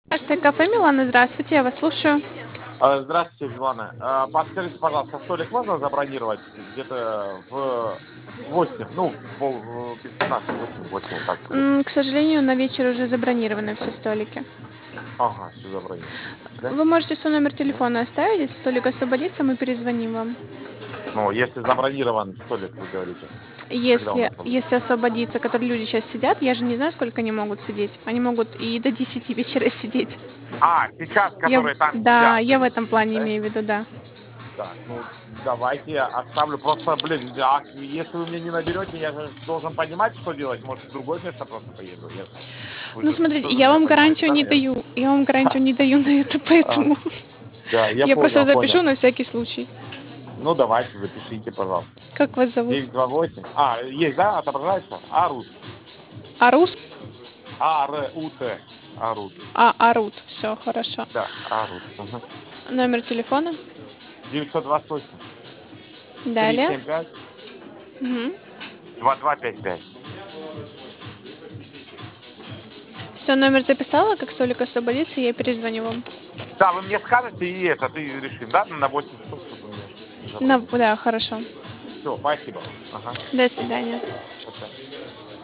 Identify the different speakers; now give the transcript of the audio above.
Speaker 1: Кафе Милана, здравствуйте, я вас слушаю.
Speaker 2: Здравствуйте, Светлана. Подскажите, пожалуйста, столик можно забронировать где-то в 8, ну, без 15, 8 вот так будет.
Speaker 1: К сожалению, на вечер уже забронированы все столики.
Speaker 2: Ага, все забронировано. Да?
Speaker 1: Вы можете свой номер
Speaker 2: Мгм.
Speaker 1: телефона оставить, если столик освободится, мы перезвоним вам.
Speaker 2: Ну, если забронирован столик, вы говорите, когда он
Speaker 1: Если,
Speaker 2: освободится?
Speaker 1: если освободится, которые люди сейчас сидят, я же не знаю, сколько они могут сидеть. Они могут и до 10 вечера сидеть.
Speaker 2: Сейчас, которые там
Speaker 1: Да,
Speaker 2: сидят,
Speaker 1: я в этом
Speaker 2: имеете в виду,
Speaker 1: плане
Speaker 2: да?
Speaker 1: имею в виду, да.
Speaker 2: Так, ну, давайте я оставлю. Просто, блин, а если вы мне не наберете, я же должен понимать, что делать. Может, в другое место просто поеду. Вы
Speaker 1: Ну,
Speaker 2: же
Speaker 1: смотрите,
Speaker 2: тоже
Speaker 1: я
Speaker 2: меня
Speaker 1: вам
Speaker 2: понимаете,
Speaker 1: гарантию
Speaker 2: да,
Speaker 1: не
Speaker 2: наверное?
Speaker 1: даю. Я вам гарантию не даю на это, поэтому
Speaker 2: Да, я
Speaker 1: я просто
Speaker 2: понял,
Speaker 1: запишу
Speaker 2: понял.
Speaker 1: на всякий случай.
Speaker 2: Ну, давайте, запишите, пожалуйста.
Speaker 1: Как вас зовут?
Speaker 2: 928. Есть, да, отображается? Арут.
Speaker 1: Арус?
Speaker 2: Арут. Арут.
Speaker 1: Арут. Все, хорошо.
Speaker 2: Да, Арут. Угу.
Speaker 1: Номер телефона?
Speaker 2: 928.
Speaker 1: Далее.
Speaker 2: 375.
Speaker 1: Угу.
Speaker 2: 2255.
Speaker 1: Все, номер записала, как столик освободится, я перезвоню вам.
Speaker 2: Да, вы мне скажете, и и решим, да, на 8 часов, чтобы вы мне забронировали.
Speaker 1: Да, хорошо.
Speaker 2: Все, спасибо вам. Ага.
Speaker 1: До свидания.
Speaker 2: До свидания.